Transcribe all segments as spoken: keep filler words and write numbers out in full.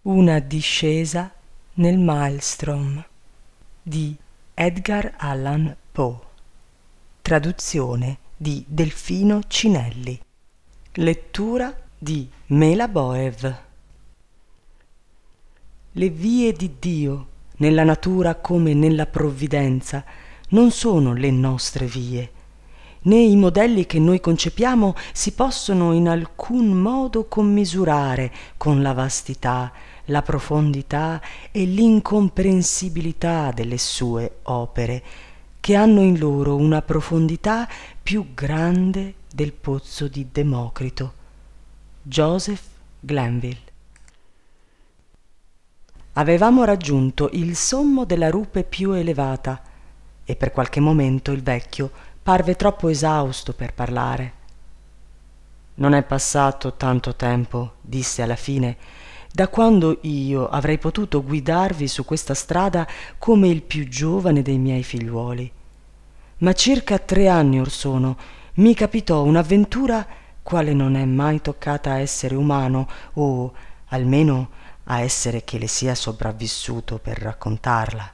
Una discesa nel Maelstrom di Edgar Allan Poe. Traduzione di Delfino Cinelli. Lettura di Mela Boev. Le vie di Dio, nella natura come nella provvidenza, non sono le nostre vie, né i modelli che noi concepiamo si possono in alcun modo commisurare con la vastità, la profondità e l'incomprensibilità delle sue opere, che hanno in loro una profondità più grande del pozzo di Democrito. Joseph Glanville. Avevamo raggiunto il sommo della rupe più elevata e per qualche momento il vecchio parve troppo esausto per parlare. Non è passato tanto tempo, disse alla fine, da quando io avrei potuto guidarvi su questa strada come il più giovane dei miei figliuoli. Ma circa tre anni or sono mi capitò un'avventura quale non è mai toccata a essere umano, o almeno a essere che le sia sopravvissuto per raccontarla.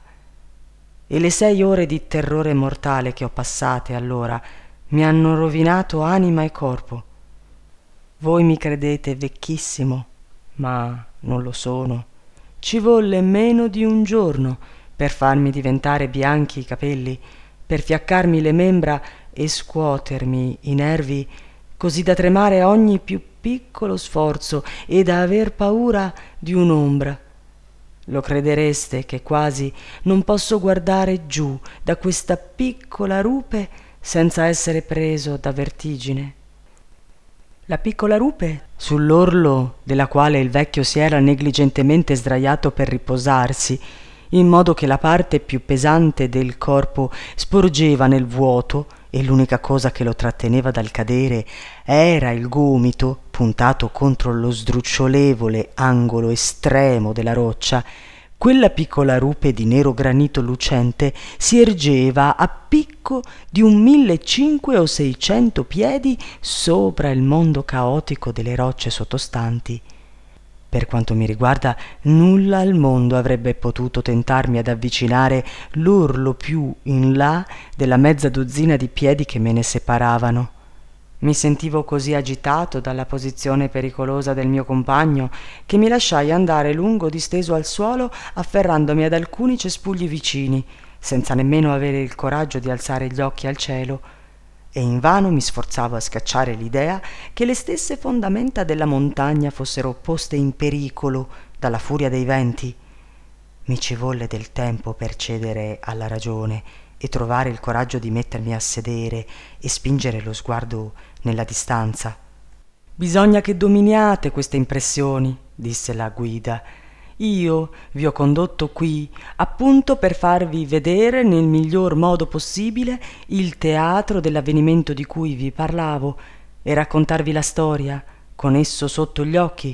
E le sei ore di terrore mortale che ho passate allora mi hanno rovinato anima e corpo. Voi mi credete vecchissimo, ma non lo sono. Ci volle meno di un giorno per farmi diventare bianchi i capelli, per fiaccarmi le membra e scuotermi i nervi, così da tremare a ogni più piccolo sforzo e da aver paura di un'ombra. Lo credereste che quasi non posso guardare giù da questa piccola rupe senza essere preso da vertigine. La piccola rupe, sull'orlo della quale il vecchio si era negligentemente sdraiato per riposarsi, in modo che la parte più pesante del corpo sporgeva nel vuoto e l'unica cosa che lo tratteneva dal cadere era il gomito puntato contro lo sdrucciolevole angolo estremo della roccia. Quella piccola rupe di nero granito lucente si ergeva a picco di un millecinque o seicento piedi sopra il mondo caotico delle rocce sottostanti. Per quanto mi riguarda, nulla al mondo avrebbe potuto tentarmi ad avvicinare l'orlo più in là della mezza dozzina di piedi che me ne separavano. Mi sentivo così agitato dalla posizione pericolosa del mio compagno che mi lasciai andare lungo disteso al suolo afferrandomi ad alcuni cespugli vicini, senza nemmeno avere il coraggio di alzare gli occhi al cielo, e invano mi sforzavo a scacciare l'idea che le stesse fondamenta della montagna fossero poste in pericolo dalla furia dei venti. Mi ci volle del tempo per cedere alla ragione e trovare il coraggio di mettermi a sedere e spingere lo sguardo nella distanza. «Bisogna che dominiate queste impressioni», disse la guida. «Io vi ho condotto qui appunto per farvi vedere nel miglior modo possibile il teatro dell'avvenimento di cui vi parlavo e raccontarvi la storia con esso sotto gli occhi.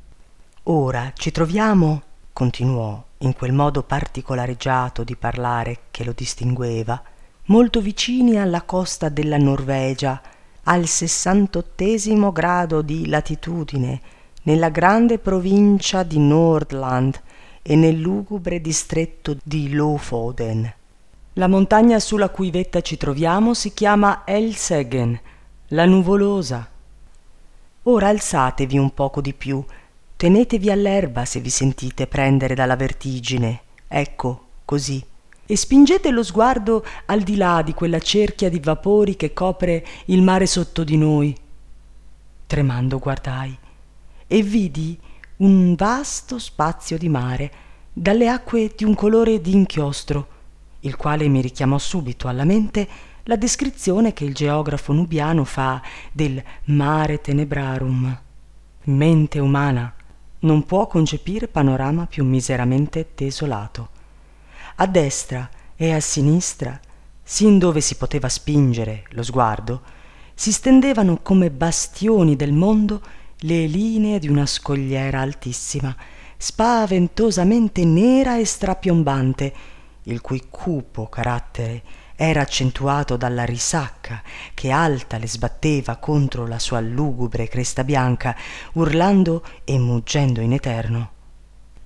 Ora ci troviamo», continuò in quel modo particolareggiato di parlare che lo distingueva, «molto vicini alla costa della Norvegia, al sessantottesimo grado di latitudine, nella grande provincia di Nordland e nel lugubre distretto di Lofoden. La montagna sulla cui vetta ci troviamo si chiama Elseggen, la nuvolosa. Ora alzatevi un poco di più, tenetevi all'erba se vi sentite prendere dalla vertigine, ecco, così, e spingete lo sguardo al di là di quella cerchia di vapori che copre il mare sotto di noi». Tremando guardai e vidi un vasto spazio di mare dalle acque di un colore d'inchiostro, il quale mi richiamò subito alla mente la descrizione che il geografo nubiano fa del mare tenebrarum. Mente umana non può concepire panorama più miseramente desolato. A destra e a sinistra, sin dove si poteva spingere lo sguardo, si stendevano come bastioni del mondo le linee di una scogliera altissima, spaventosamente nera e strapiombante, il cui cupo carattere era accentuato dalla risacca che alta le sbatteva contro la sua lugubre cresta bianca, urlando e muggendo in eterno.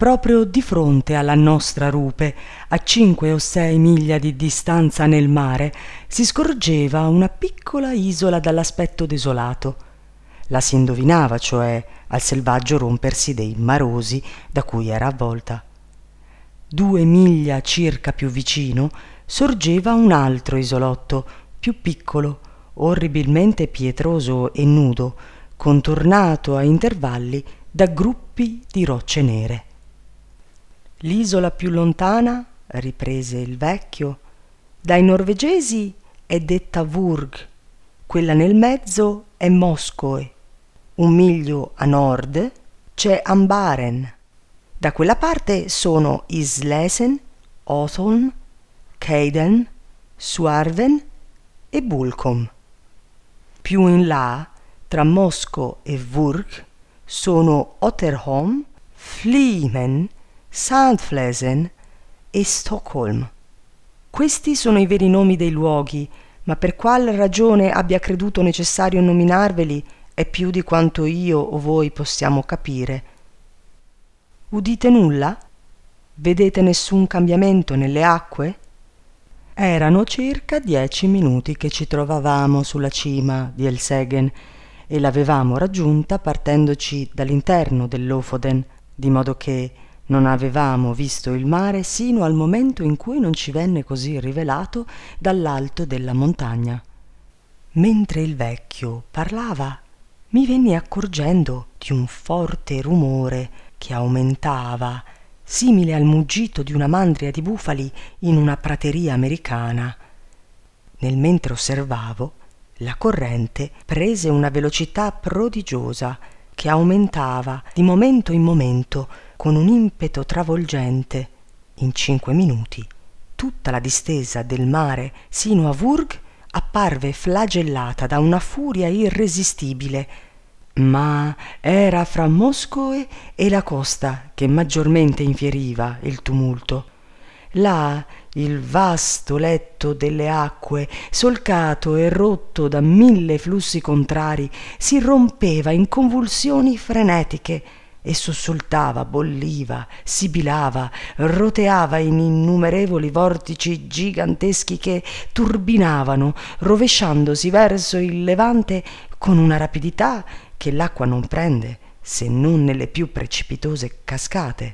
proprio di fronte alla nostra rupe, a cinque o sei miglia di distanza nel mare, si scorgeva una piccola isola dall'aspetto desolato. La si indovinava, cioè, al selvaggio rompersi dei marosi da cui era avvolta. Due miglia circa più vicino sorgeva un altro isolotto, più piccolo, orribilmente pietroso e nudo, contornato a intervalli da gruppi di rocce nere. L'isola più lontana, riprese il vecchio, dai norvegesi è detta Vurg, quella nel mezzo è Moskoe. Un miglio a nord c'è Ambaren. Da quella parte sono Islesen, Othon, Keiden, Suarven e Bulkom. Più in là, tra Mosco e Vurg, sono Otterholm, Flimen, Sandflesen e Stockholm. Questi sono i veri nomi dei luoghi, ma per quale ragione abbia creduto necessario nominarveli è più di quanto io o voi possiamo capire. Udite nulla? Vedete nessun cambiamento nelle acque? Erano circa dieci minuti che ci trovavamo sulla cima di Elsegen e l'avevamo raggiunta partendoci dall'interno dell'Ofoden, di modo che non avevamo visto il mare sino al momento in cui non ci venne così rivelato dall'alto della montagna. Mentre il vecchio parlava, mi venni accorgendo di un forte rumore che aumentava, simile al muggito di una mandria di bufali in una prateria americana. Nel mentre osservavo, la corrente prese una velocità prodigiosa che aumentava di momento in momento con un impeto travolgente. In cinque minuti tutta la distesa del mare sino a Vurg apparve flagellata da una furia irresistibile, ma era fra Moscoe e la costa che maggiormente infieriva il tumulto. Là il vasto letto delle acque, solcato e rotto da mille flussi contrari, si rompeva in convulsioni frenetiche e sussultava, bolliva, sibilava, roteava in innumerevoli vortici giganteschi che turbinavano, rovesciandosi verso il levante con una rapidità che l'acqua non prende se non nelle più precipitose cascate.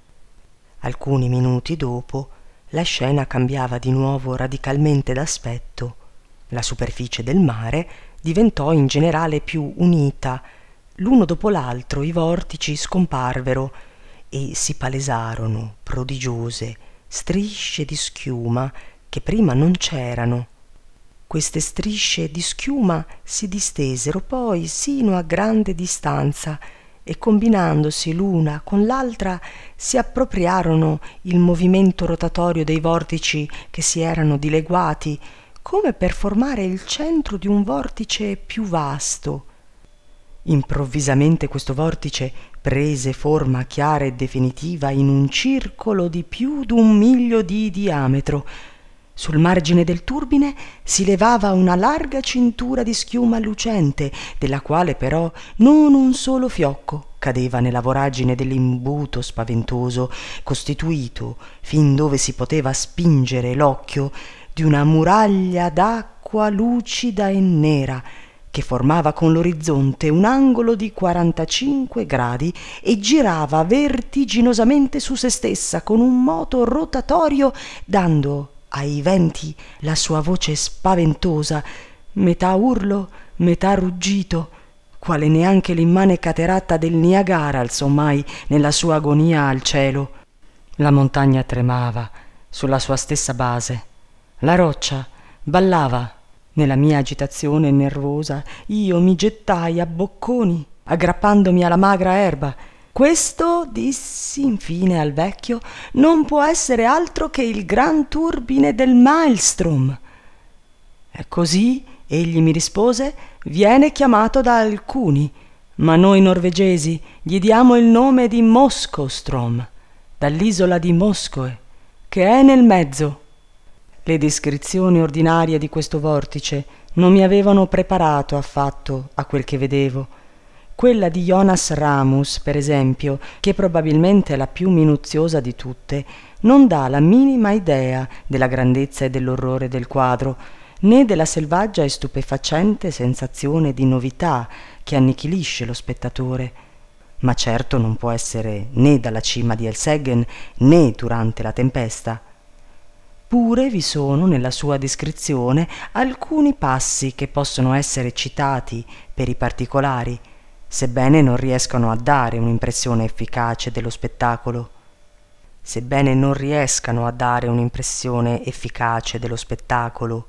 Alcuni minuti dopo la scena cambiava di nuovo radicalmente d'aspetto. La superficie del mare diventò in generale più unita. L'uno dopo l'altro i vortici scomparvero e si palesarono prodigiose strisce di schiuma che prima non c'erano. Queste strisce di schiuma si distesero poi sino a grande distanza e combinandosi l'una con l'altra si appropriarono il movimento rotatorio dei vortici che si erano dileguati, come per formare il centro di un vortice più vasto. Improvvisamente questo vortice prese forma chiara e definitiva in un circolo di più d'un miglio di diametro. Sul margine del turbine si levava una larga cintura di schiuma lucente, della quale però non un solo fiocco cadeva nella voragine dell'imbuto spaventoso, costituito, fin dove si poteva spingere l'occhio, di una muraglia d'acqua lucida e nera, che formava con l'orizzonte un angolo di quarantacinque gradi e girava vertiginosamente su se stessa con un moto rotatorio, dando ai venti la sua voce spaventosa, metà urlo, metà ruggito, quale neanche l'immane cateratta del Niagara alzò mai nella sua agonia al cielo. La montagna tremava sulla sua stessa base, la roccia ballava. Nella mia agitazione nervosa io mi gettai a bocconi, aggrappandomi alla magra erba. Questo, dissi infine al vecchio, non può essere altro che il gran turbine del Maelstrom. E così, egli mi rispose, viene chiamato da alcuni, ma noi norvegesi gli diamo il nome di Moskostrom, dall'isola di Moskoe, che è nel mezzo. Le descrizioni ordinarie di questo vortice non mi avevano preparato affatto a quel che vedevo. Quella di Jonas Ramus, per esempio, che probabilmente è la più minuziosa di tutte, non dà la minima idea della grandezza e dell'orrore del quadro, né della selvaggia e stupefacente sensazione di novità che annichilisce lo spettatore. Ma certo non può essere né dalla cima di Elseggen né durante la tempesta. Pure vi sono nella sua descrizione alcuni passi che possono essere citati per i particolari, sebbene non riescano a dare un'impressione efficace dello spettacolo. Sebbene non riescano a dare un'impressione efficace dello spettacolo.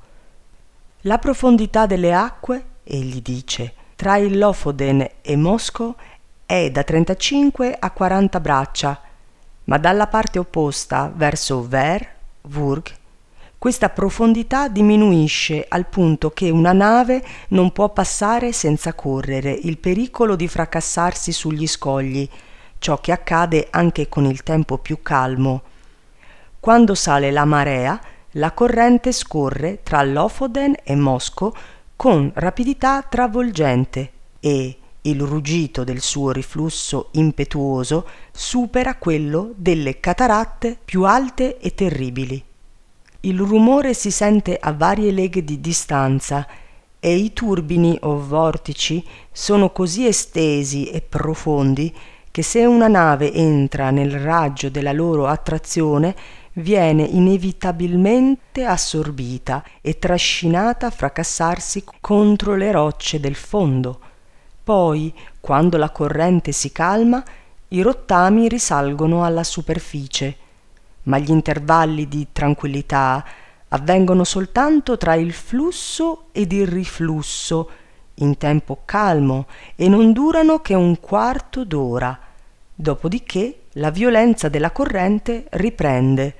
La profondità delle acque, egli dice, tra il Lofoden e Mosco è da trentacinque a quaranta braccia, ma dalla parte opposta, verso Ver, Vurg, questa profondità diminuisce al punto che una nave non può passare senza correre il pericolo di fracassarsi sugli scogli, ciò che accade anche con il tempo più calmo. Quando sale la marea, la corrente scorre tra Lofoden e Mosco con rapidità travolgente e il ruggito del suo riflusso impetuoso supera quello delle cataratte più alte e terribili. Il rumore si sente a varie leghe di distanza e i turbini o vortici sono così estesi e profondi che se una nave entra nel raggio della loro attrazione viene inevitabilmente assorbita e trascinata a fracassarsi contro le rocce del fondo. Poi, quando la corrente si calma, i rottami risalgono alla superficie, ma gli intervalli di tranquillità avvengono soltanto tra il flusso ed il riflusso, in tempo calmo, e non durano che un quarto d'ora, dopodiché la violenza della corrente riprende.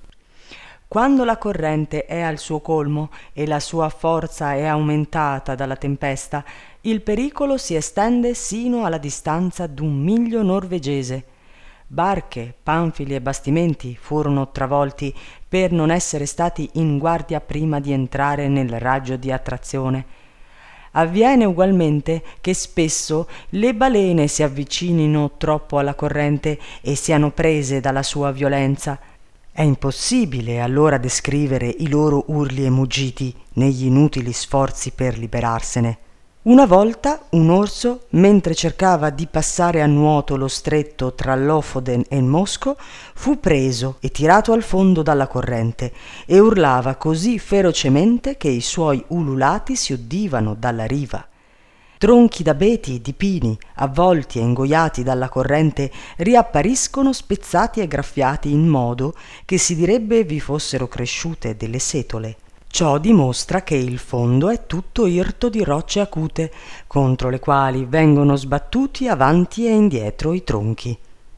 Quando la corrente è al suo colmo e la sua forza è aumentata dalla tempesta, il pericolo si estende sino alla distanza d'un miglio norvegese. Barche, panfili e bastimenti furono travolti per non essere stati in guardia prima di entrare nel raggio di attrazione. Avviene ugualmente che spesso le balene si avvicinino troppo alla corrente e siano prese dalla sua violenza. È impossibile allora descrivere i loro urli e muggiti negli inutili sforzi per liberarsene. Una volta un orso, mentre cercava di passare a nuoto lo stretto tra Lofoden e Mosco, fu preso e tirato al fondo dalla corrente e urlava così ferocemente che i suoi ululati si udivano dalla riva. Tronchi d'abeti, di pini, avvolti e ingoiati dalla corrente, riappariscono spezzati e graffiati in modo che si direbbe vi fossero cresciute delle setole. Ciò dimostra che il fondo è tutto irto di rocce acute, contro le quali vengono sbattuti avanti e indietro i tronchi.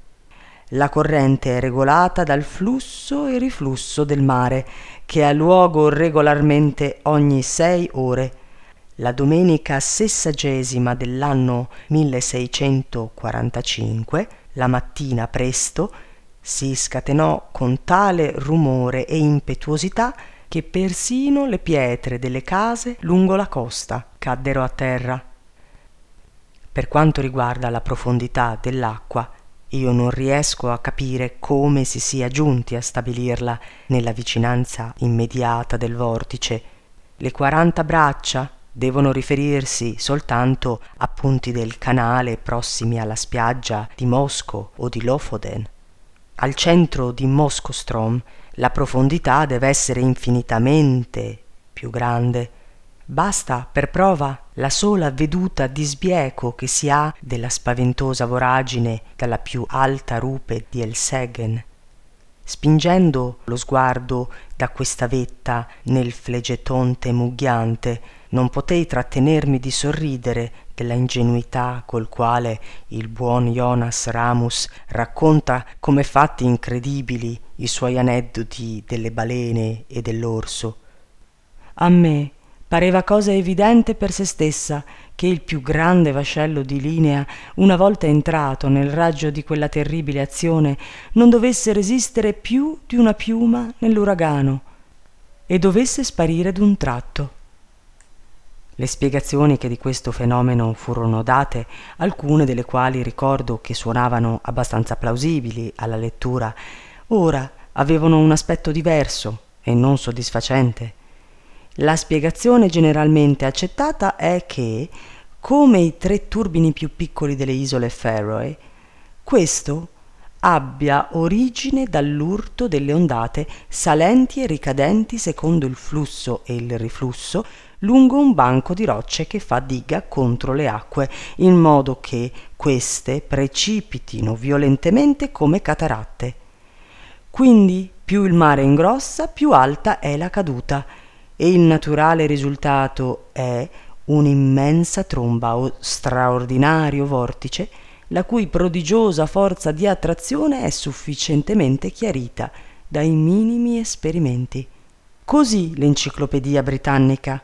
La corrente è regolata dal flusso e riflusso del mare, che ha luogo regolarmente ogni sei ore. La domenica sessagesima dell'anno milleseicentoquarantacinque, la mattina presto, si scatenò con tale rumore e impetuosità che persino le pietre delle case lungo la costa caddero a terra. Per quanto riguarda la profondità dell'acqua, io non riesco a capire come si sia giunti a stabilirla nella vicinanza immediata del vortice. Le quaranta braccia devono riferirsi soltanto a punti del canale prossimi alla spiaggia di Mosco o di Lofoden. Al centro di Moskostrom la profondità deve essere infinitamente più grande. Basta per prova la sola veduta di sbieco che si ha della spaventosa voragine dalla più alta rupe di Elseggen. Spingendo lo sguardo da questa vetta nel flegetonte mugghiante, non potei trattenermi di sorridere della ingenuità col quale il buon Jonas Ramus racconta come fatti incredibili i suoi aneddoti delle balene e dell'orso. A me pareva cosa evidente per se stessa che il più grande vascello di Linea, una volta entrato nel raggio di quella terribile azione, non dovesse resistere più di una piuma nell'uragano e dovesse sparire d'un tratto. Le spiegazioni che di questo fenomeno furono date, alcune delle quali ricordo che suonavano abbastanza plausibili alla lettura, ora avevano un aspetto diverso e non soddisfacente. La spiegazione generalmente accettata è che, come i tre turbini più piccoli delle isole Faroe, questo abbia origine dall'urto delle ondate salenti e ricadenti secondo il flusso e il riflusso lungo un banco di rocce che fa diga contro le acque, in modo che queste precipitino violentemente come cataratte. Quindi più il mare ingrossa, più alta è la caduta, e il naturale risultato è un'immensa tromba o straordinario vortice, la cui prodigiosa forza di attrazione è sufficientemente chiarita dai minimi esperimenti. Così l'Enciclopedia Britannica.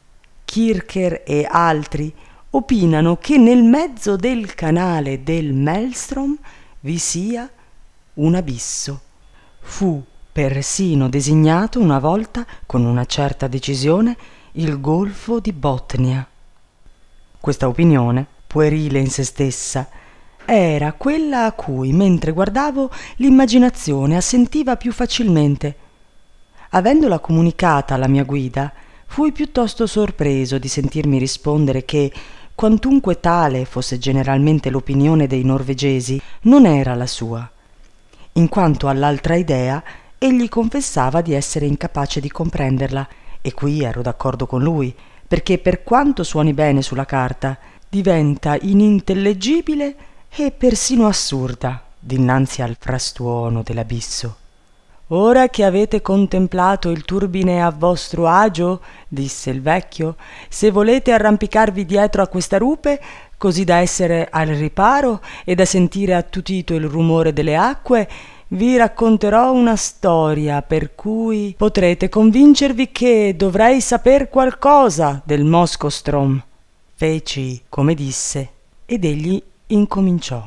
Kircher e altri opinano che nel mezzo del canale del Maelstrom vi sia un abisso. Fu persino designato una volta, con una certa decisione, il Golfo di Botnia. Questa opinione, puerile in se stessa, era quella a cui, mentre guardavo, l'immaginazione assentiva più facilmente. Avendola comunicata alla mia guida, fui piuttosto sorpreso di sentirmi rispondere che, quantunque tale fosse generalmente l'opinione dei norvegesi, non era la sua. In quanto all'altra idea, egli confessava di essere incapace di comprenderla, e qui ero d'accordo con lui, perché per quanto suoni bene sulla carta, diventa inintellegibile e persino assurda dinanzi al frastuono dell'abisso. «Ora che avete contemplato il turbine a vostro agio, disse il vecchio, se volete arrampicarvi dietro a questa rupe, così da essere al riparo e da sentire attutito il rumore delle acque, vi racconterò una storia per cui potrete convincervi che dovrei saper qualcosa del Moskostrom». Feci come disse ed egli incominciò.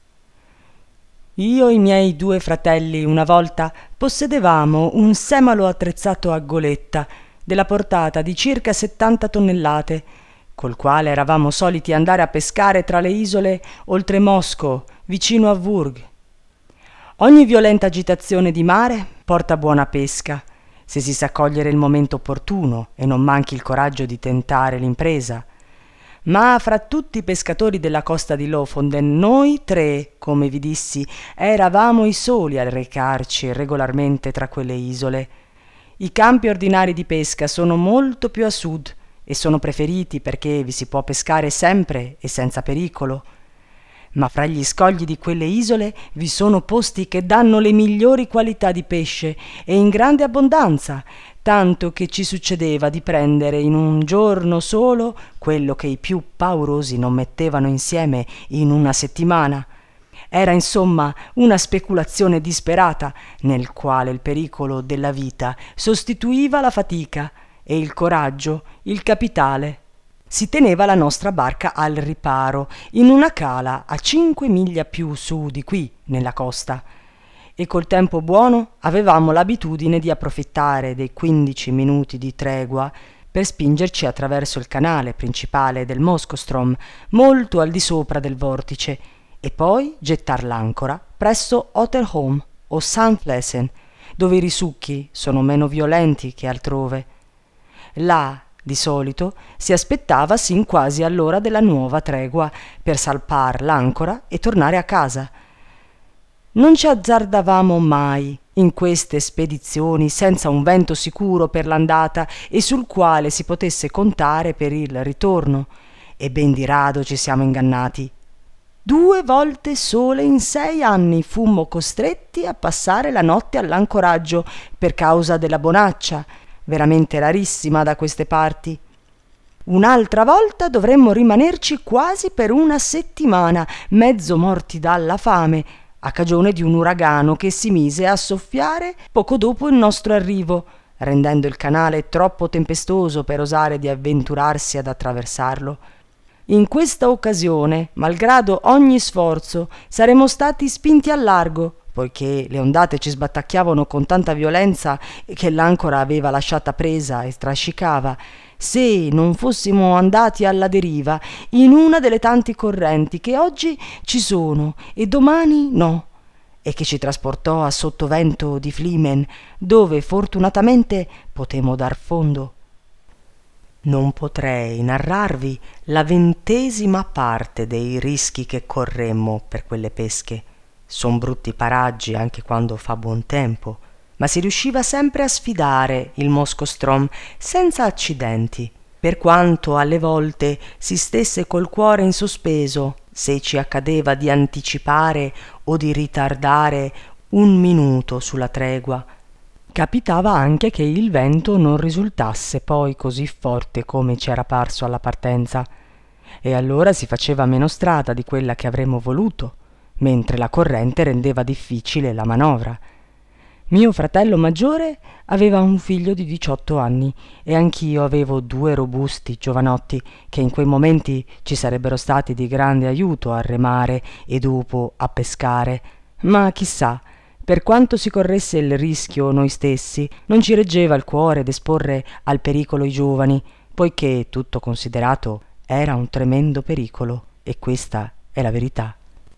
Io e i miei due fratelli una volta possedevamo un semalo attrezzato a goletta della portata di circa settanta tonnellate, col quale eravamo soliti andare a pescare tra le isole oltre Mosco, vicino a Vurg. Ogni violenta agitazione di mare porta buona pesca, se si sa cogliere il momento opportuno e non manchi il coraggio di tentare l'impresa. Ma fra tutti i pescatori della costa di Lofoten, noi tre, come vi dissi, eravamo i soli a recarci regolarmente tra quelle isole. I campi ordinari di pesca sono molto più a sud e sono preferiti perché vi si può pescare sempre e senza pericolo. Ma fra gli scogli di quelle isole vi sono posti che danno le migliori qualità di pesce e in grande abbondanza, tanto che ci succedeva di prendere in un giorno solo quello che i più paurosi non mettevano insieme in una settimana. Era insomma una speculazione disperata, nel quale il pericolo della vita sostituiva la fatica e il coraggio il capitale. Si teneva la nostra barca al riparo, in una cala a cinque miglia più su di qui, nella costa, e col tempo buono avevamo l'abitudine di approfittare dei quindici minuti di tregua per spingerci attraverso il canale principale del Moskostrom, molto al di sopra del vortice, e poi gettar l'ancora presso Otterholm o Sandflesen, dove i risucchi sono meno violenti che altrove. Là, di solito, si aspettava sin quasi all'ora della nuova tregua per salpar l'ancora e tornare a casa. Non ci azzardavamo mai in queste spedizioni senza un vento sicuro per l'andata e sul quale si potesse contare per il ritorno, e ben di rado ci siamo ingannati. Due volte sole in sei anni fummo costretti a passare la notte all'ancoraggio per causa della bonaccia, veramente rarissima da queste parti. Un'altra volta dovremmo rimanerci quasi per una settimana, mezzo morti dalla fame, a cagione di un uragano che si mise a soffiare poco dopo il nostro arrivo, rendendo il canale troppo tempestoso per osare di avventurarsi ad attraversarlo. In questa occasione, malgrado ogni sforzo, saremmo stati spinti al largo, poiché le ondate ci sbattacchiavano con tanta violenza che l'ancora aveva lasciata presa e strascicava, se non fossimo andati alla deriva in una delle tante correnti che oggi ci sono e domani no, e che ci trasportò a sottovento di Flimen, dove fortunatamente potemmo dar fondo. Non potrei narrarvi la ventesima parte dei rischi che corremmo per quelle pesche. Son brutti paraggi anche quando fa buon tempo, ma si riusciva sempre a sfidare il Moskostrom senza accidenti, per quanto alle volte si stesse col cuore in sospeso se ci accadeva di anticipare o di ritardare un minuto sulla tregua. Capitava anche che il vento non risultasse poi così forte come ci era parso alla partenza, e allora si faceva meno strada di quella che avremmo voluto, mentre la corrente rendeva difficile la manovra. Mio fratello maggiore aveva un figlio di diciotto anni e anch'io avevo due robusti giovanotti che in quei momenti ci sarebbero stati di grande aiuto a remare e dopo a pescare, ma chissà, per quanto si corresse il rischio noi stessi, non ci reggeva il cuore d'esporre al pericolo i giovani, poiché, tutto considerato, era un tremendo pericolo, e questa è la verità.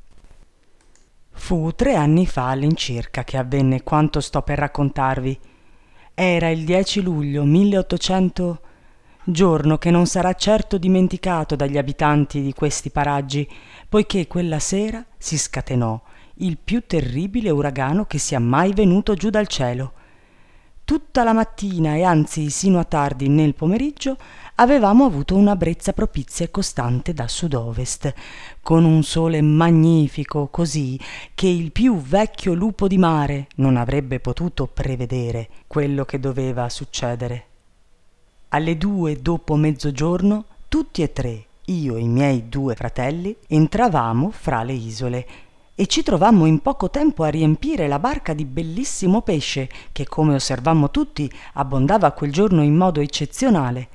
Fu tre anni fa all'incirca che avvenne quanto sto per raccontarvi. Era il dieci luglio milleottocento, giorno che non sarà certo dimenticato dagli abitanti di questi paraggi, poiché quella sera si scatenò il più terribile uragano che sia mai venuto giù dal cielo. Tutta la mattina e anzi sino a tardi nel pomeriggio avevamo avuto una brezza propizia e costante da sud-ovest, con un sole magnifico così che il più vecchio lupo di mare non avrebbe potuto prevedere quello che doveva succedere. Alle due dopo mezzogiorno, tutti e tre, io e i miei due fratelli, entravamo fra le isole e ci trovammo in poco tempo a riempire la barca di bellissimo pesce che, come osservammo tutti, abbondava quel giorno in modo eccezionale.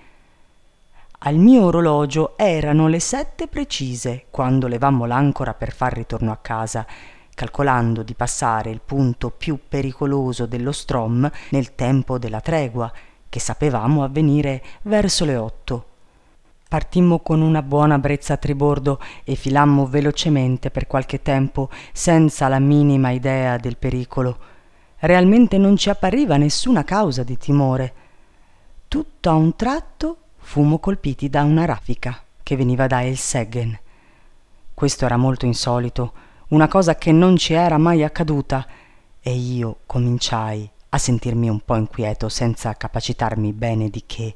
Al mio orologio erano le sette precise quando levammo l'ancora per far ritorno a casa, calcolando di passare il punto più pericoloso dello Strom nel tempo della tregua, che sapevamo avvenire verso le otto. Partimmo con una buona brezza a tribordo e filammo velocemente per qualche tempo senza la minima idea del pericolo. Realmente non ci appariva nessuna causa di timore. Tutto a un tratto fummo colpiti da una raffica che veniva da Elseggen. Questo era molto insolito, una cosa che non ci era mai accaduta, e io cominciai a sentirmi un po' inquieto senza capacitarmi bene di che.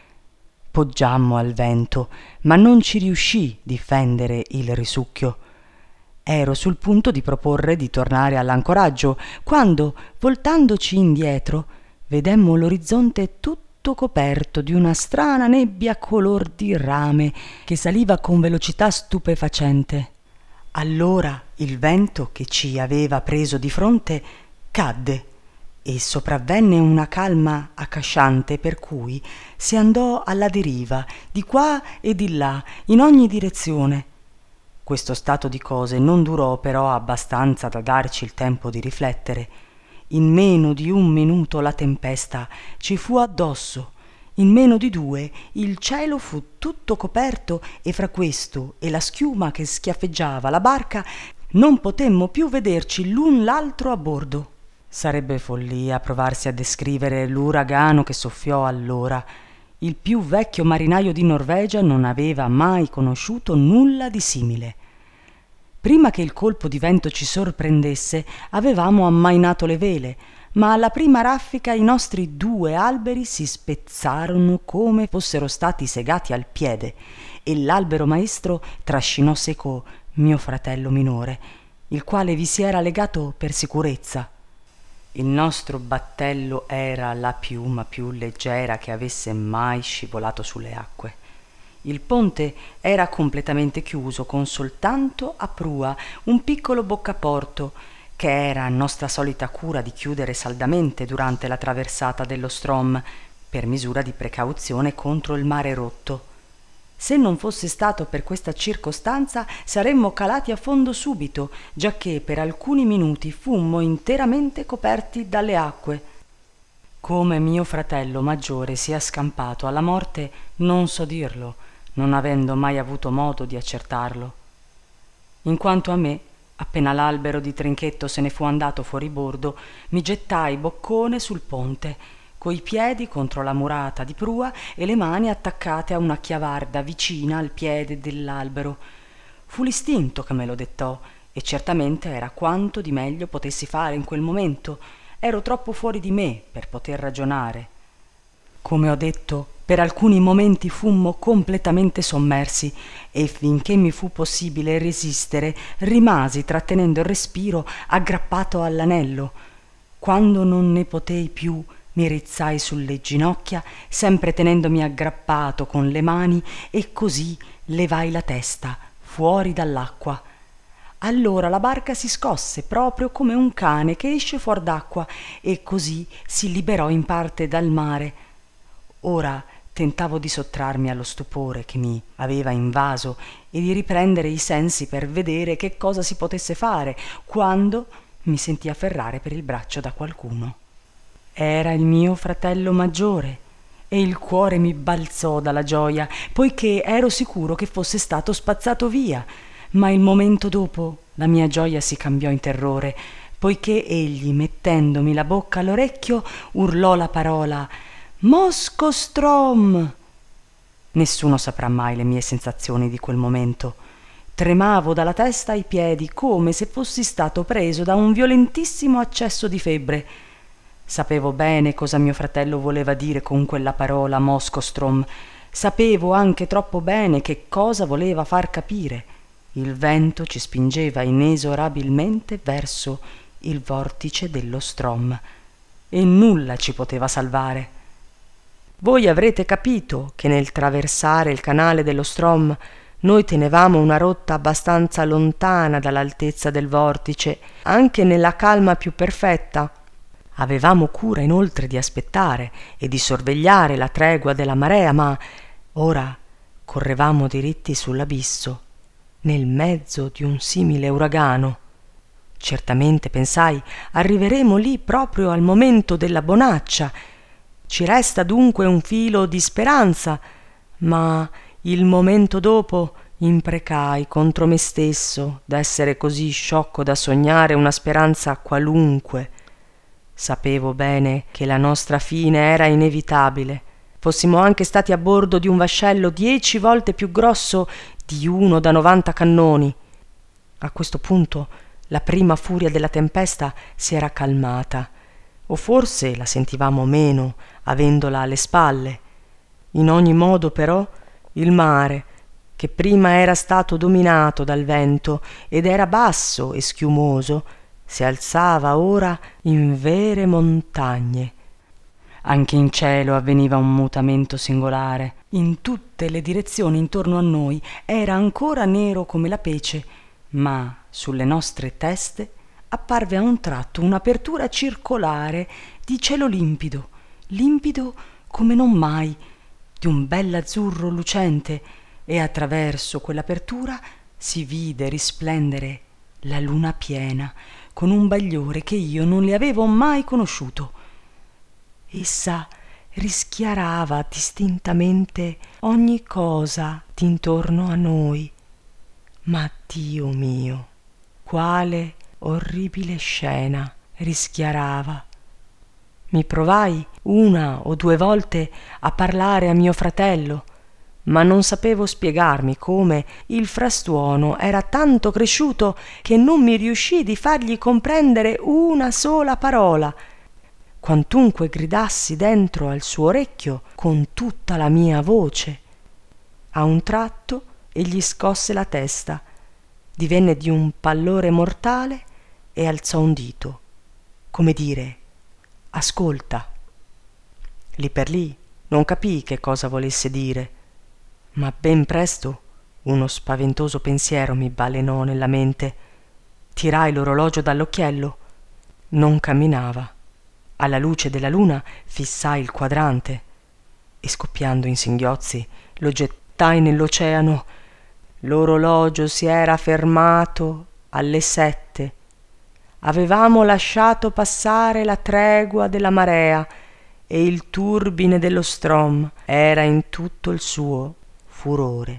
Poggiammo al vento, ma non ci riuscì di fendere il risucchio. Ero sul punto di proporre di tornare all'ancoraggio, quando, voltandoci indietro, vedemmo l'orizzonte tutto coperto di una strana nebbia color di rame che saliva con velocità stupefacente. Allora il vento che ci aveva preso di fronte cadde e sopravvenne una calma accasciante, per cui si andò alla deriva di qua e di là in ogni direzione. Questo stato di cose non durò però abbastanza da darci il tempo di riflettere. In meno di un minuto la tempesta ci fu addosso, in meno di due il cielo fu tutto coperto e fra questo e la schiuma che schiaffeggiava la barca non potemmo più vederci l'un l'altro a bordo. Sarebbe follia provarsi a descrivere l'uragano che soffiò allora. Il più vecchio marinaio di Norvegia non aveva mai conosciuto nulla di simile. Prima che il colpo di vento ci sorprendesse, avevamo ammainato le vele, ma alla prima raffica i nostri due alberi si spezzarono come fossero stati segati al piede e l'albero maestro trascinò seco mio fratello minore, il quale vi si era legato per sicurezza. Il nostro battello era la piuma più leggera che avesse mai scivolato sulle acque. Il ponte era completamente chiuso, con soltanto a prua un piccolo boccaporto, che era nostra solita cura di chiudere saldamente durante la traversata dello Strom, per misura di precauzione contro il mare rotto. Se non fosse stato per questa circostanza saremmo calati a fondo subito, giacché per alcuni minuti fummo interamente coperti dalle acque. Come mio fratello maggiore sia scampato alla morte non so dirlo, non avendo mai avuto modo di accertarlo. In quanto a me, appena l'albero di Trinchetto se ne fu andato fuori bordo, mi gettai boccone sul ponte, coi piedi contro la murata di prua e le mani attaccate a una chiavarda vicina al piede dell'albero. Fu l'istinto che me lo dettò, e certamente era quanto di meglio potessi fare in quel momento. Ero troppo fuori di me per poter ragionare. Come ho detto, per alcuni momenti fummo completamente sommersi e finché mi fu possibile resistere rimasi trattenendo il respiro aggrappato all'anello. Quando non ne potei più mi rizzai sulle ginocchia, sempre tenendomi aggrappato con le mani, e così levai la testa fuori dall'acqua. Allora la barca si scosse proprio come un cane che esce fuor d'acqua, e così si liberò in parte dal mare. Ora tentavo di sottrarmi allo stupore che mi aveva invaso e di riprendere i sensi per vedere che cosa si potesse fare, quando mi sentii afferrare per il braccio da qualcuno. Era il mio fratello maggiore, e il cuore mi balzò dalla gioia, poiché ero sicuro che fosse stato spazzato via. Ma il momento dopo la mia gioia si cambiò in terrore, poiché egli, mettendomi la bocca all'orecchio, urlò la parola Moskostrom. Nessuno saprà mai le mie sensazioni di quel momento. Tremavo dalla testa ai piedi come se fossi stato preso da un violentissimo accesso di febbre. Sapevo bene cosa mio fratello voleva dire con quella parola Moskostrom. Sapevo anche troppo bene che cosa voleva far capire. Il vento ci spingeva inesorabilmente verso il vortice dello Strom e nulla ci poteva salvare. Voi avrete capito che nel traversare il canale dello Strom noi tenevamo una rotta abbastanza lontana dall'altezza del vortice, anche nella calma più perfetta. Avevamo cura inoltre di aspettare e di sorvegliare la tregua della marea, ma ora correvamo diritti sull'abisso, nel mezzo di un simile uragano. Certamente, pensai, arriveremo lì proprio al momento della bonaccia. Ci resta dunque un filo di speranza, ma il momento dopo imprecai contro me stesso d'essere così sciocco da sognare una speranza qualunque. Sapevo bene che la nostra fine era inevitabile. Fossimo anche stati a bordo di un vascello dieci volte più grosso di uno da novanta cannoni. A questo punto la prima furia della tempesta si era calmata, o forse la sentivamo meno, avendola alle spalle. In ogni modo, però, il mare, che prima era stato dominato dal vento ed era basso e schiumoso, si alzava ora in vere montagne. Anche in cielo avveniva un mutamento singolare. In tutte le direzioni intorno a noi era ancora nero come la pece, ma sulle nostre teste apparve a un tratto un'apertura circolare di cielo limpido, limpido come non mai, di un bell'azzurro lucente, e attraverso quell'apertura si vide risplendere la luna piena con un bagliore che io non le avevo mai conosciuto. Essa rischiarava distintamente ogni cosa d'intorno a noi. Ma Dio mio, quale orribile scena rischiarava! Mi provai una o due volte a parlare a mio fratello, ma non sapevo spiegarmi come il frastuono era tanto cresciuto che non mi riuscì di fargli comprendere una sola parola. Quantunque gridassi dentro al suo orecchio con tutta la mia voce. A un tratto egli scosse la testa, divenne di un pallore mortale e alzò un dito, come dire «Ascolta». Lì per lì non capii che cosa volesse dire, ma ben presto uno spaventoso pensiero mi balenò nella mente. Tirai l'orologio dall'occhiello. Non camminava. Alla luce della luna fissai il quadrante e, scoppiando in singhiozzi, lo gettai nell'oceano. L'orologio si era fermato alle sette. Avevamo lasciato passare la tregua della marea e il turbine dello Strom era in tutto il suo furore.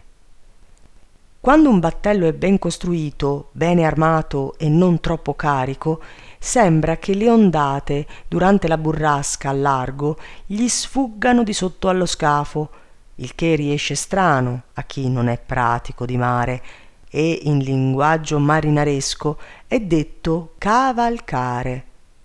Quando un battello è ben costruito, bene armato e non troppo carico, sembra che le ondate, durante la burrasca al largo, gli sfuggano di sotto allo scafo, il che riesce strano a chi non è pratico di mare, e in linguaggio marinaresco è detto cavalcare.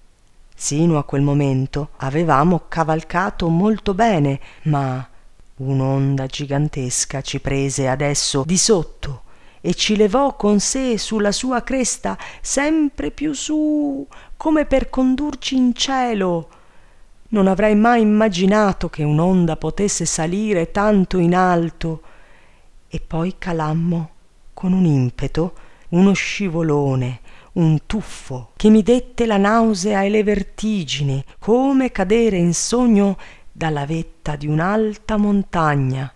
Sino a quel momento avevamo cavalcato molto bene, ma un'onda gigantesca ci prese adesso di sotto e ci levò con sé sulla sua cresta sempre più su, come per condurci in cielo. Non avrei mai immaginato che un'onda potesse salire tanto in alto. E poi calammo con un impeto, uno scivolone, un tuffo che mi dette la nausea e le vertigini, come cadere in sogno dalla vetta di un'alta montagna.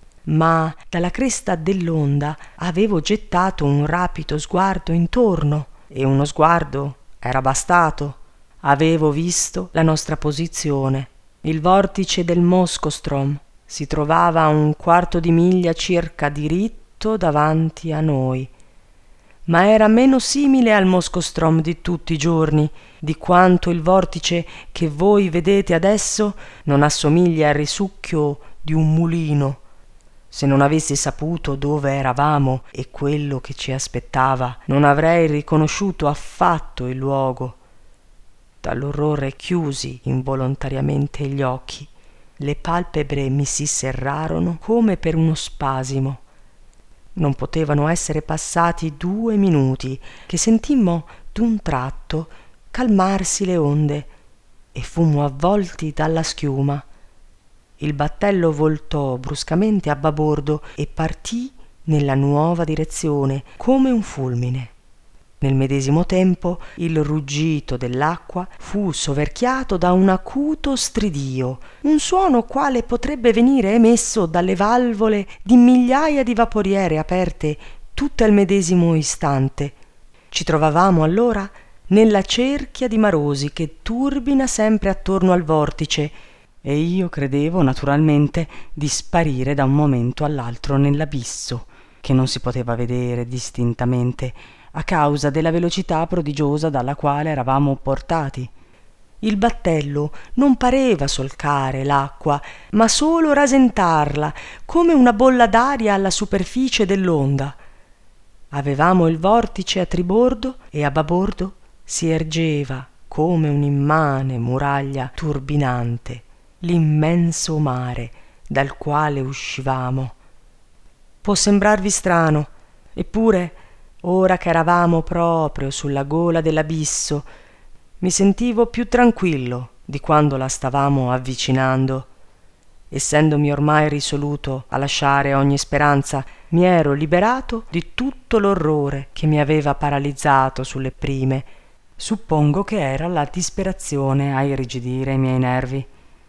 Ma dalla cresta dell'onda avevo gettato un rapido sguardo intorno, e uno sguardo era bastato. Avevo visto la nostra posizione. Il vortice del Moskostrom si trovava a un quarto di miglia circa diritto davanti a noi, ma era meno simile al Moskostrom di tutti i giorni, di quanto il vortice che voi vedete adesso non assomiglia al risucchio di un mulino. Se non avessi saputo dove eravamo e quello che ci aspettava, non avrei riconosciuto affatto il luogo. Dall'orrore chiusi involontariamente gli occhi, le palpebre mi si serrarono come per uno spasimo. Non potevano essere passati due minuti che sentimmo d'un tratto calmarsi le onde e fummo avvolti dalla schiuma. Il battello voltò bruscamente a babordo e partì nella nuova direzione come un fulmine. Nel medesimo tempo il ruggito dell'acqua fu soverchiato da un acuto stridio, un suono quale potrebbe venire emesso dalle valvole di migliaia di vaporiere aperte tutte al medesimo istante. Ci trovavamo allora nella cerchia di marosi che turbina sempre attorno al vortice, e io credevo naturalmente di sparire da un momento all'altro nell'abisso, che non si poteva vedere distintamente a causa della velocità prodigiosa dalla quale eravamo portati. Il battello non pareva solcare l'acqua, ma solo rasentarla, come una bolla d'aria alla superficie dell'onda. Avevamo il vortice a tribordo e a babordo si ergeva, come un'immane muraglia turbinante, l'immenso mare dal quale uscivamo. Può sembrarvi strano, eppure ora che eravamo proprio sulla gola dell'abisso, mi sentivo più tranquillo di quando la stavamo avvicinando. Essendomi ormai risoluto a lasciare ogni speranza, mi ero liberato di tutto l'orrore che mi aveva paralizzato sulle prime. Suppongo che era la disperazione a irrigidire i miei nervi.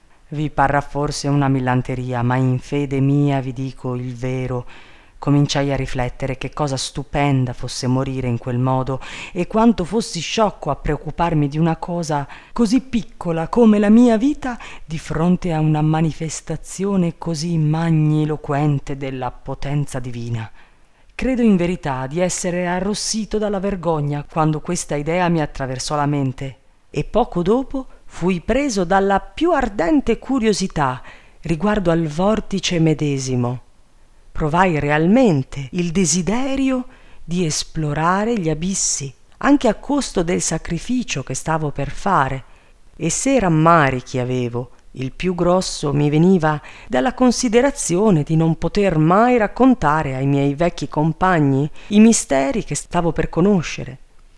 Vi parrà forse una millanteria, ma in fede mia vi dico il vero. Cominciai a riflettere che cosa stupenda fosse morire in quel modo e quanto fossi sciocco a preoccuparmi di una cosa così piccola come la mia vita di fronte a una manifestazione così magniloquente della potenza divina. Credo in verità di essere arrossito dalla vergogna quando questa idea mi attraversò la mente, e poco dopo fui preso dalla più ardente curiosità riguardo al vortice medesimo. Provai realmente il desiderio di esplorare gli abissi, anche a costo del sacrificio che stavo per fare, e se rammarichi avevo, il più grosso mi veniva dalla considerazione di non poter mai raccontare ai miei vecchi compagni i misteri che stavo per conoscere.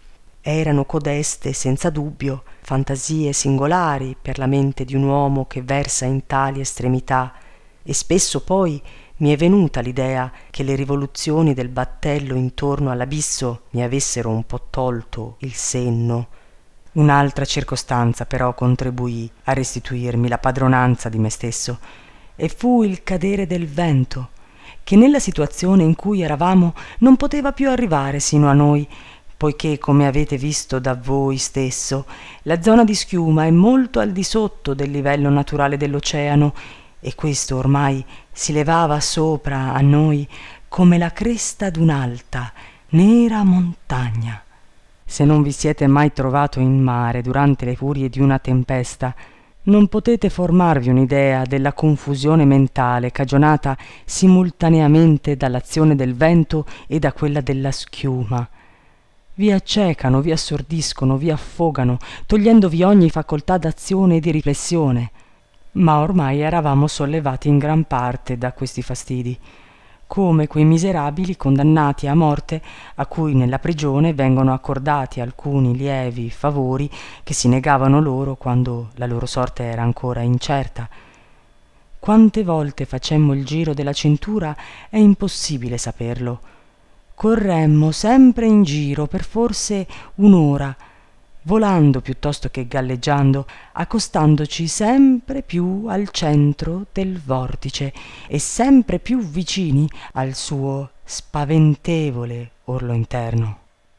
Erano codeste, senza dubbio, fantasie singolari per la mente di un uomo che versa in tali estremità, e spesso poi mi è venuta l'idea che le rivoluzioni del battello intorno all'abisso mi avessero un po' tolto il senno. Un'altra circostanza però contribuì a restituirmi la padronanza di me stesso, e fu il cadere del vento, che nella situazione in cui eravamo non poteva più arrivare sino a noi, poiché, come avete visto da voi stesso, la zona di schiuma è molto al di sotto del livello naturale dell'oceano, e questo ormai si levava sopra a noi come la cresta d'un'alta, nera montagna. Se non vi siete mai trovato in mare durante le furie di una tempesta, non potete formarvi un'idea della confusione mentale cagionata simultaneamente dall'azione del vento e da quella della schiuma. Vi accecano, vi assordiscono, vi affogano, togliendovi ogni facoltà d'azione e di riflessione. Ma ormai eravamo sollevati in gran parte da questi fastidi, come quei miserabili condannati a morte a cui nella prigione vengono accordati alcuni lievi favori che si negavano loro quando la loro sorte era ancora incerta. Quante volte facemmo il giro della cintura è impossibile saperlo. Corremmo sempre in giro per forse un'ora, volando piuttosto che galleggiando, accostandoci sempre più al centro del vortice e sempre più vicini al suo spaventevole orlo interno.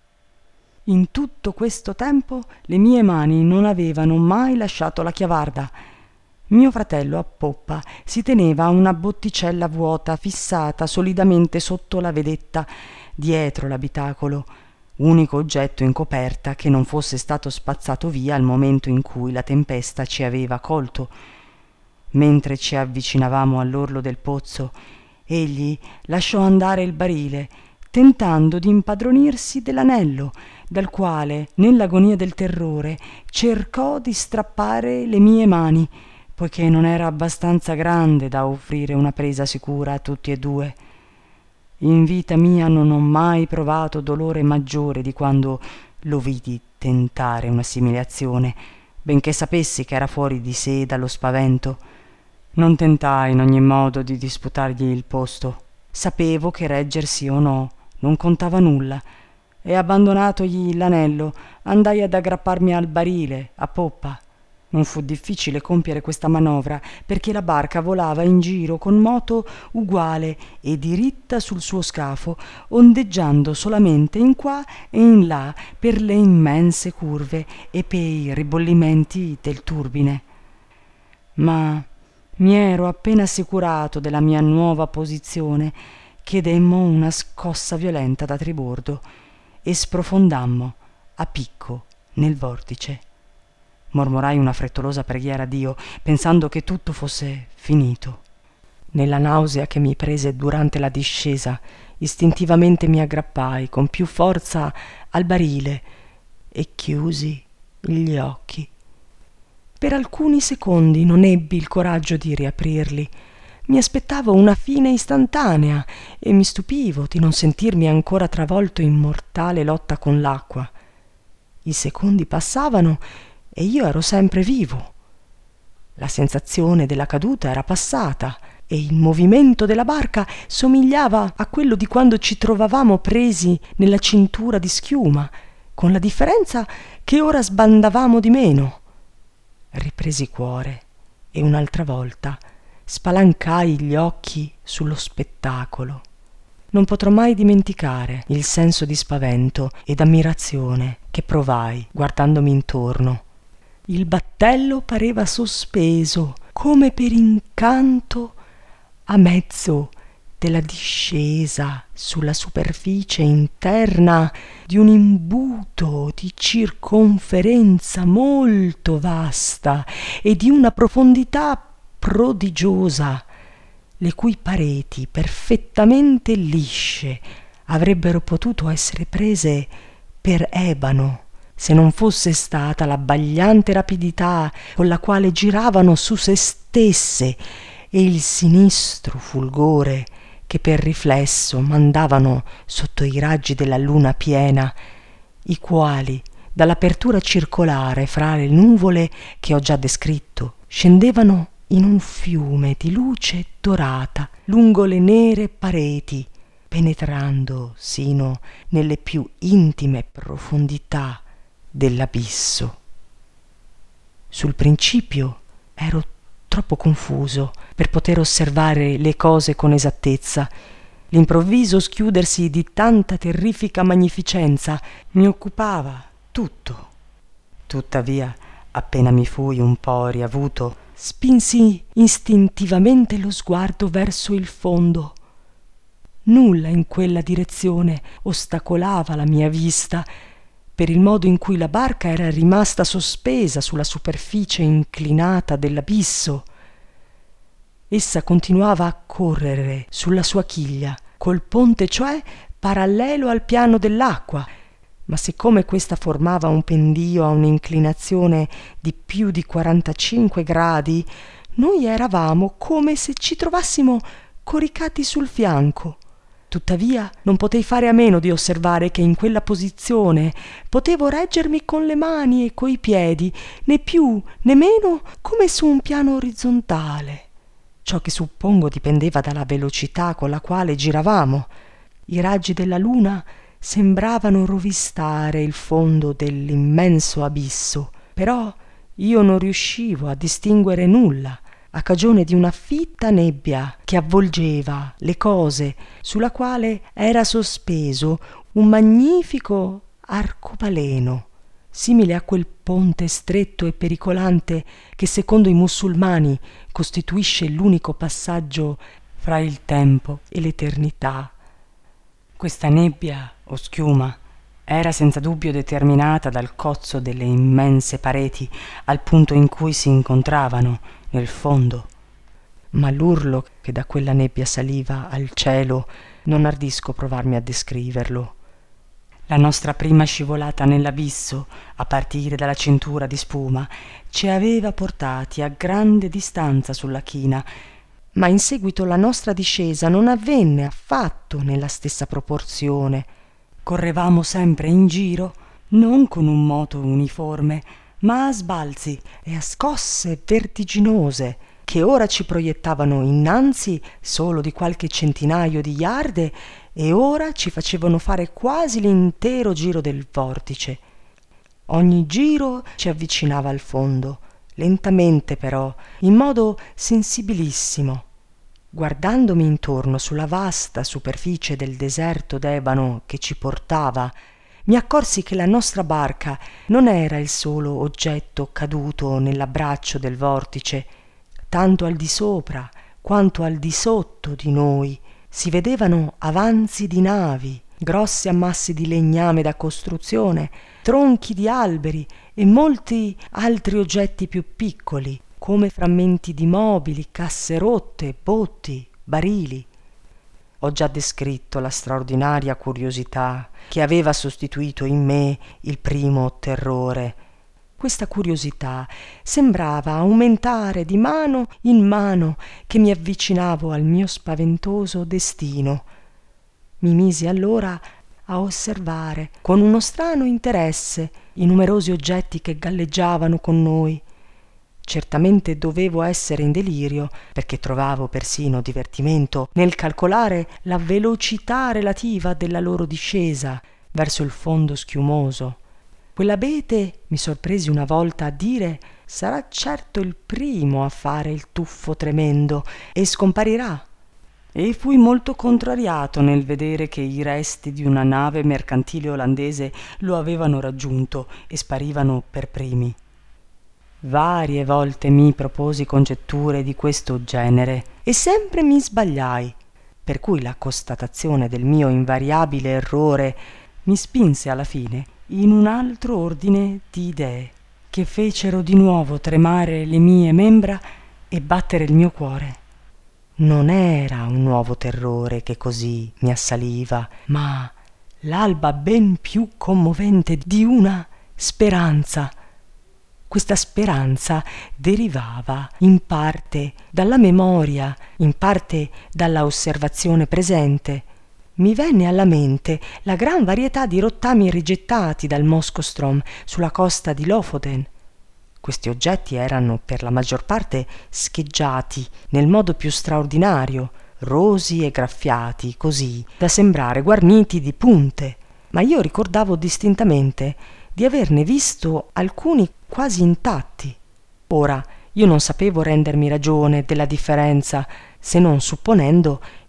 In tutto questo tempo le mie mani non avevano mai lasciato la chiavarda. Mio fratello a poppa si teneva una botticella vuota fissata solidamente sotto la vedetta, dietro l'abitacolo, unico oggetto in coperta che non fosse stato spazzato via al momento in cui la tempesta ci aveva colto. Mentre ci avvicinavamo all'orlo del pozzo, egli lasciò andare il barile, tentando di impadronirsi dell'anello, dal quale, nell'agonia del terrore, cercò di strappare le mie mani, poiché non era abbastanza grande da offrire una presa sicura a tutti e due. In vita mia non ho mai provato dolore maggiore di quando lo vidi tentare una simile azione, benché sapessi che era fuori di sé dallo spavento. Non tentai in ogni modo di disputargli il posto. Sapevo che reggersi o no non contava nulla, e abbandonatogli l'anello andai ad aggrapparmi al barile a poppa. Non fu difficile compiere questa manovra, perché la barca volava in giro con moto uguale e diritta sul suo scafo, ondeggiando solamente in qua e in là per le immense curve e per i ribollimenti del turbine. Ma mi ero appena assicurato della mia nuova posizione che demmo una scossa violenta da tribordo e sprofondammo a picco nel vortice. Mormorai una frettolosa preghiera a Dio, pensando che tutto fosse finito. Nella nausea che mi prese durante la discesa, istintivamente mi aggrappai con più forza al barile e chiusi gli occhi. Per alcuni secondi non ebbi il coraggio di riaprirli. Mi aspettavo una fine istantanea e mi stupivo di non sentirmi ancora travolto in mortale lotta con l'acqua. I secondi passavano e io ero sempre vivo. La sensazione della caduta era passata e il movimento della barca somigliava a quello di quando ci trovavamo presi nella cintura di schiuma, con la differenza che ora sbandavamo di meno. Ripresi cuore e un'altra volta spalancai gli occhi sullo spettacolo. Non potrò mai dimenticare il senso di spavento ed ammirazione che provai guardandomi intorno. Il battello pareva sospeso, come per incanto, a mezzo della discesa sulla superficie interna di un imbuto di circonferenza molto vasta e di una profondità prodigiosa, le cui pareti perfettamente lisce avrebbero potuto essere prese per ebano se non fosse stata l'abbagliante rapidità con la quale giravano su se stesse e il sinistro fulgore che per riflesso mandavano sotto i raggi della luna piena, i quali dall'apertura circolare fra le nuvole che ho già descritto scendevano in un fiume di luce dorata lungo le nere pareti, penetrando sino nelle più intime profondità dell'abisso. Sul principio ero troppo confuso per poter osservare le cose con esattezza l'improvviso schiudersi di tanta terrifica magnificenza mi occupava tutto. Tuttavia, appena mi fui un po' riavuto, spinsi istintivamente lo sguardo verso il fondo. Nulla in quella direzione ostacolava la mia vista, per il modo in cui la barca era rimasta sospesa sulla superficie inclinata dell'abisso. Essa continuava a correre sulla sua chiglia, col ponte cioè parallelo al piano dell'acqua, ma siccome questa formava un pendio a un'inclinazione di più di quarantacinque gradi, noi eravamo come se ci trovassimo coricati sul fianco. Tuttavia non potei fare a meno di osservare che in quella posizione potevo reggermi con le mani e coi piedi, né più né meno come su un piano orizzontale. Ciò che suppongo dipendeva dalla velocità con la quale giravamo. I raggi della luna sembravano rovistare il fondo dell'immenso abisso, però io non riuscivo a distinguere nulla, a cagione di una fitta nebbia che avvolgeva le cose, sulla quale era sospeso un magnifico arcobaleno, simile a quel ponte stretto e pericolante che secondo i musulmani costituisce l'unico passaggio fra il tempo e l'eternità. Questa nebbia o schiuma era senza dubbio determinata dal cozzo delle immense pareti al punto in cui si incontravano nel fondo, ma l'urlo che da quella nebbia saliva al cielo non ardisco provarmi a descriverlo. La nostra prima scivolata nell'abisso, a partire dalla cintura di spuma, ci aveva portati a grande distanza sulla china, ma in seguito la nostra discesa non avvenne affatto nella stessa proporzione. Correvamo sempre in giro, non con un moto uniforme, ma a sbalzi e a scosse vertiginose, che ora ci proiettavano innanzi solo di qualche centinaio di iarde e ora ci facevano fare quasi l'intero giro del vortice. Ogni giro ci avvicinava al fondo, lentamente però, in modo sensibilissimo. Guardandomi intorno sulla vasta superficie del deserto d'ebano che ci portava, mi accorsi che la nostra barca non era il solo oggetto caduto nell'abbraccio del vortice. Tanto al di sopra quanto al di sotto di noi si vedevano avanzi di navi, grossi ammassi di legname da costruzione, tronchi di alberi e molti altri oggetti più piccoli, come frammenti di mobili, casse rotte, botti, barili. Ho già descritto la straordinaria curiosità che aveva sostituito in me il primo terrore. Questa curiosità sembrava aumentare di mano in mano che mi avvicinavo al mio spaventoso destino. Mi misi allora a osservare con uno strano interesse i numerosi oggetti che galleggiavano con noi. Certamente dovevo essere in delirio, perché trovavo persino divertimento nel calcolare la velocità relativa della loro discesa verso il fondo schiumoso. Quell'abete, mi sorpresi una volta a dire, sarà certo il primo a fare il tuffo tremendo e scomparirà. E fui molto contrariato nel vedere che i resti di una nave mercantile olandese lo avevano raggiunto e sparivano per primi. Varie volte mi proposi congetture di questo genere e sempre mi sbagliai, per cui la constatazione del mio invariabile errore mi spinse alla fine in un altro ordine di idee che fecero di nuovo tremare le mie membra e battere il mio cuore. Non era un nuovo terrore che così mi assaliva, ma l'alba ben più commovente di una speranza. Questa speranza derivava in parte dalla memoria, in parte dalla osservazione presente. Mi venne alla mente la gran varietà di rottami rigettati dal Moskostrom sulla costa di Lofoten. Questi oggetti erano per la maggior parte scheggiati nel modo più straordinario, rosi e graffiati, così da sembrare guarniti di punte, ma io ricordavo distintamente di averne visto alcuni quasi intatti. Ora io non sapevo rendermi ragione della differenza, se non supponendo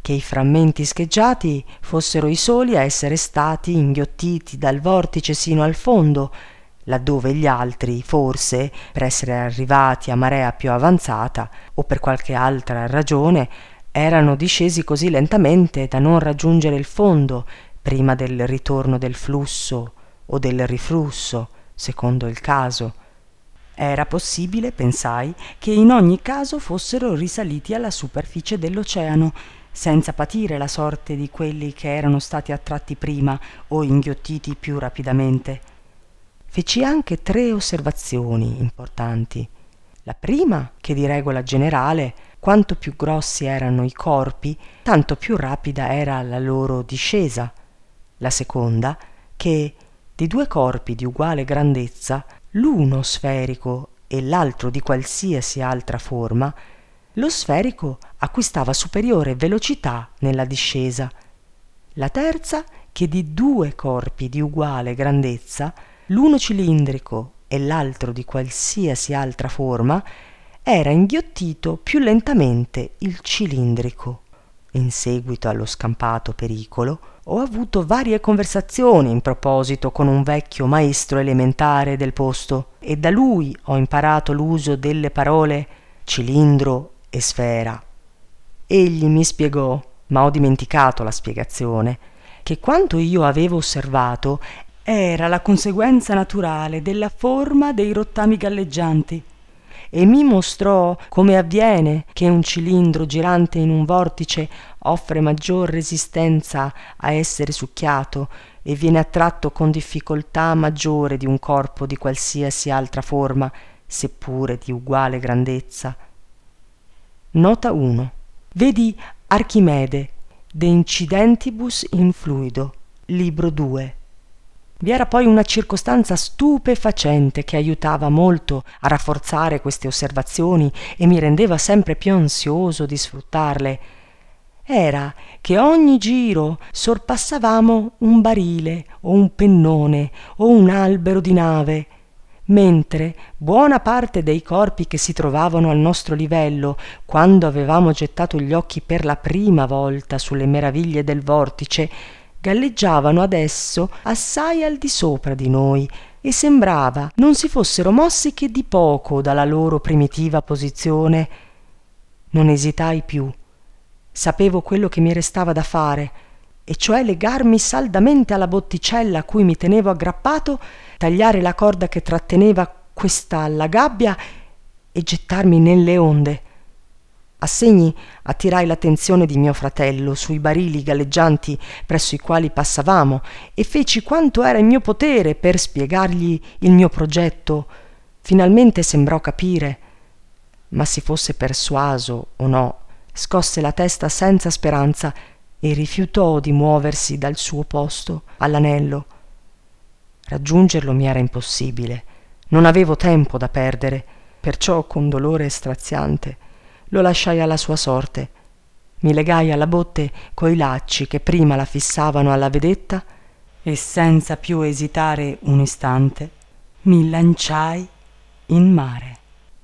che i frammenti scheggiati fossero i soli a essere stati inghiottiti dal vortice sino al fondo, laddove gli altri, forse, per essere arrivati a marea più avanzata o per qualche altra ragione, erano discesi così lentamente da non raggiungere il fondo prima del ritorno del flusso o del riflusso, secondo il caso. Era possibile, pensai, che in ogni caso fossero risaliti alla superficie dell'oceano, senza patire la sorte di quelli che erano stati attratti prima o inghiottiti più rapidamente. Feci anche tre osservazioni importanti. La prima, che di regola generale, quanto più grossi erano i corpi, tanto più rapida era la loro discesa. La seconda, che di due corpi di uguale grandezza, l'uno sferico e l'altro di qualsiasi altra forma, lo sferico acquistava superiore velocità nella discesa. La terza, che di due corpi di uguale grandezza, l'uno cilindrico e l'altro di qualsiasi altra forma, era inghiottito più lentamente il cilindrico. In seguito allo scampato pericolo, ho avuto varie conversazioni in proposito con un vecchio maestro elementare del posto e da lui ho imparato l'uso delle parole cilindro e sfera. Egli mi spiegò, ma ho dimenticato la spiegazione, che quanto io avevo osservato era la conseguenza naturale della forma dei rottami galleggianti, e mi mostrò come avviene che un cilindro girante in un vortice offre maggior resistenza a essere succhiato e viene attratto con difficoltà maggiore di un corpo di qualsiasi altra forma, seppure di uguale grandezza. Nota uno. Vedi Archimede, De Incidentibus in Fluido, libro due. Vi era poi una circostanza stupefacente che aiutava molto a rafforzare queste osservazioni e mi rendeva sempre più ansioso di sfruttarle. Era che ogni giro sorpassavamo un barile o un pennone o un albero di nave, mentre buona parte dei corpi che si trovavano al nostro livello, quando avevamo gettato gli occhi per la prima volta sulle meraviglie del vortice, galleggiavano adesso assai al di sopra di noi e sembrava non si fossero mossi che di poco dalla loro primitiva posizione. Non esitai più. Sapevo quello che mi restava da fare, e cioè legarmi saldamente alla botticella a cui mi tenevo aggrappato, tagliare la corda che tratteneva questa alla gabbia e gettarmi nelle onde. A segni attirai l'attenzione di mio fratello sui barili galleggianti presso i quali passavamo e feci quanto era in mio potere per spiegargli il mio progetto. Finalmente sembrò capire, ma si fosse persuaso o no, scosse la testa senza speranza e rifiutò di muoversi dal suo posto all'anello. Raggiungerlo mi era impossibile, non avevo tempo da perdere, perciò con dolore straziante lo lasciai alla sua sorte. Mi legai alla botte coi lacci che prima la fissavano alla vedetta e senza più esitare un istante mi lanciai in mare.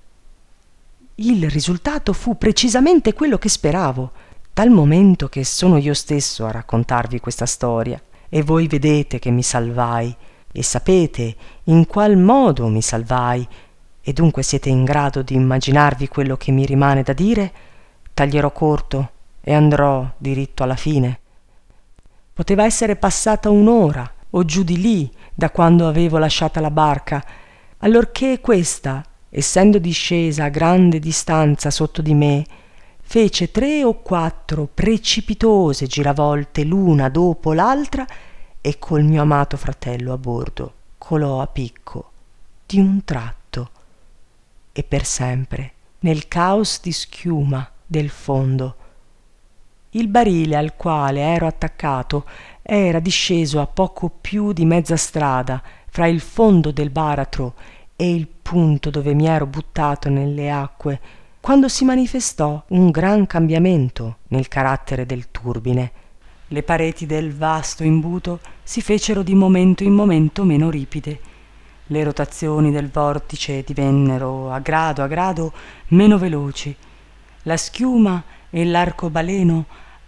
Il risultato fu precisamente quello che speravo, dal momento che sono io stesso a raccontarvi questa storia, e voi vedete che mi salvai, e sapete in qual modo mi salvai, e dunque siete in grado di immaginarvi quello che mi rimane da dire. Taglierò corto e andrò diritto alla fine. Poteva essere passata un'ora o giù di lì da quando avevo lasciata la barca, allorché questa, essendo discesa a grande distanza sotto di me, fece tre o quattro precipitose giravolte l'una dopo l'altra e col mio amato fratello a bordo colò a picco di un tratto e per sempre nel caos di schiuma del fondo. Il barile al quale ero attaccato era disceso a poco più di mezza strada fra il fondo del baratro e il punto dove mi ero buttato nelle acque, quando si manifestò un gran cambiamento nel carattere del turbine. Le pareti del vasto imbuto si fecero di momento in momento meno ripide. Le rotazioni del vortice divennero a grado a grado meno veloci. La schiuma e l'arcobaleno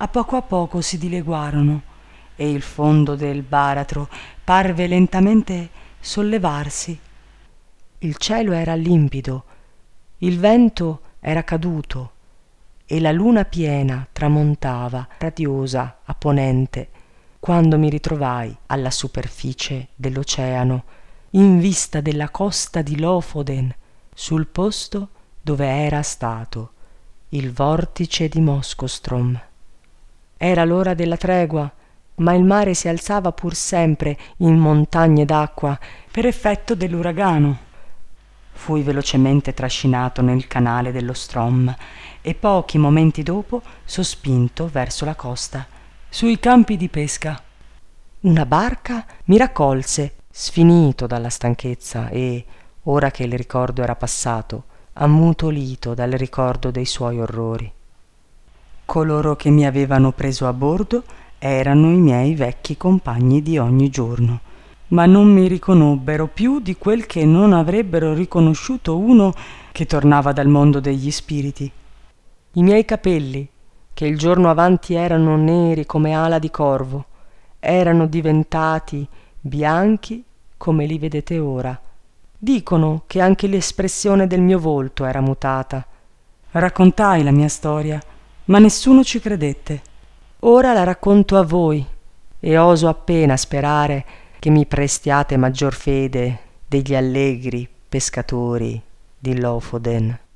a poco a poco si dileguarono e il fondo del baratro parve lentamente sollevarsi. Il cielo era limpido, il vento era caduto e la luna piena tramontava radiosa a ponente quando mi ritrovai alla superficie dell'oceano in vista della costa di Lofoden, sul posto dove era stato il vortice di Moskostrom. Era l'ora della tregua, ma il mare si alzava pur sempre in montagne d'acqua per effetto dell'uragano. Fui velocemente trascinato nel canale dello Strom e pochi momenti dopo sospinto verso la costa, sui campi di pesca. Una barca mi raccolse, sfinito dalla stanchezza e, ora che il ricordo era passato, ammutolito dal ricordo dei suoi orrori. Coloro che mi avevano preso a bordo erano i miei vecchi compagni di ogni giorno, ma non mi riconobbero più di quel che non avrebbero riconosciuto uno che tornava dal mondo degli spiriti. I miei capelli, che il giorno avanti erano neri come ala di corvo, erano diventati bianchi come li vedete ora. Dicono che anche l'espressione del mio volto era mutata. Raccontai la mia storia, ma nessuno ci credette. Ora la racconto a voi e oso appena sperare che mi prestiate maggior fede degli allegri pescatori di Lofoden.